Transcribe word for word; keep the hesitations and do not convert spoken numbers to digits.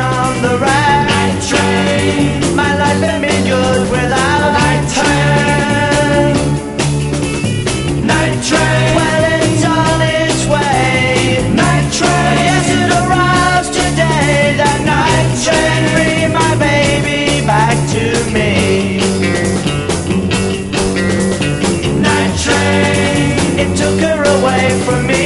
on the right. Night train. My life had been good without a night train. Night train. Well, it's on its way. Night train. Yes, it arrives today. That night train. Bring my baby back to me. Night train. It took her away from me.